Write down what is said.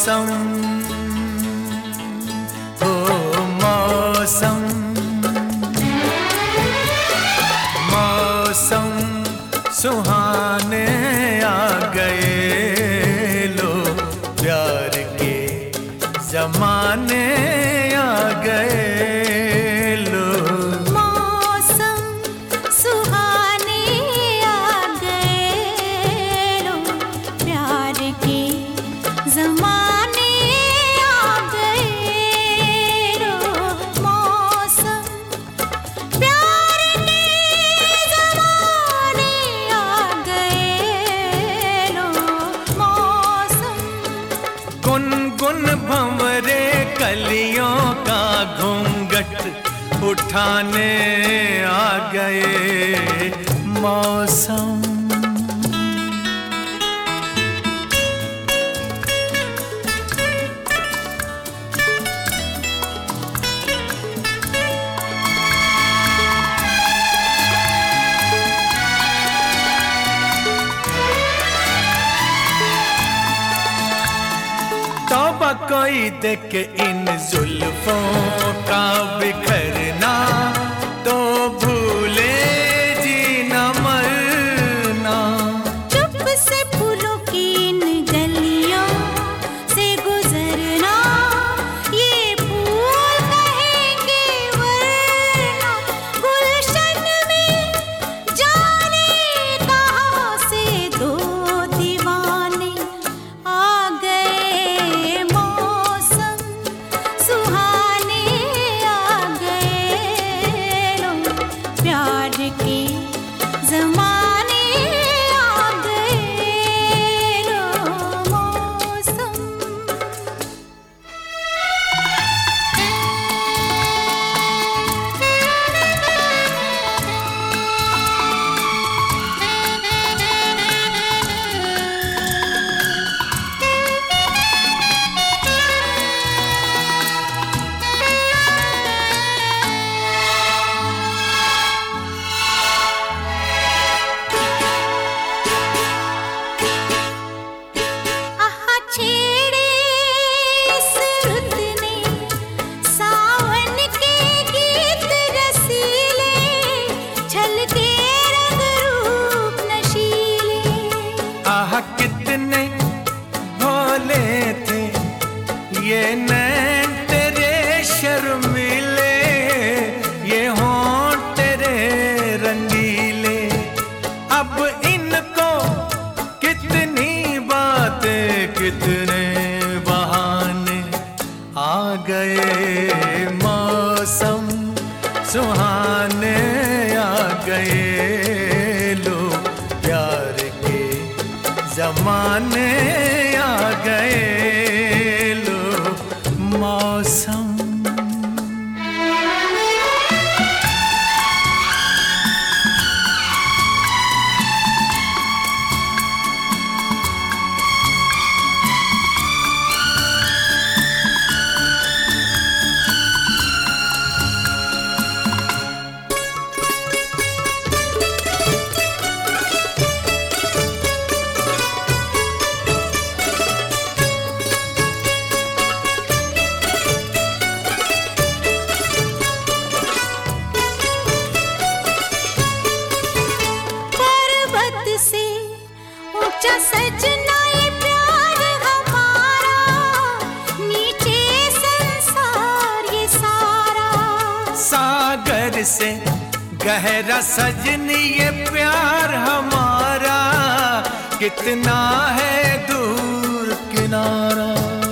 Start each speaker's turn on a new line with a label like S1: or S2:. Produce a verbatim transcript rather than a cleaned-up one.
S1: मौसम ओ मौसम मौसम सुहाने आ गए लो, प्यार के जमाने आ गए लो।
S2: मौसम सुहाने आ गए लो, प्यार के जमाने आ गए लो। मौसम प्यार के जमाने आ गए लो। मौसम
S1: गुनगुन भंवरे कलियों का घूंघट उठाने आ गए मौसम। तौबा कोई देख इन जुल्फों का बिखरना, तो भूले जीना मरना।
S2: चुप से फूलों की इन गलियों से गुजरना, ये फूल कहेंगे वरना। गुलशन में जाने कहाँ से दो दीवाने आ गए। मौसम सुहाने आ गए लो, प्यार के जमाने आ गए लो। मौसम आहा छेड़े इस रुत ने सावन के गीत रसीले, छलके रंग रूप नशीले।
S1: आह कितने भोले थे ये नैन तेरे शर्मीले, ये होंठ तेरे रंगीले। अब इनको कितनी बातें कितने बहाने आ गए मौसम सुहाने आ गए लो, प्यार के जमाने आ गए लो मौसम।
S2: पर्वत से ऊंचा सजना ये प्यार हमारा, नीचे संसार ये सारा।
S1: सागर से गहरा सजनी ये प्यार हमारा, कितना है दूर किनारा।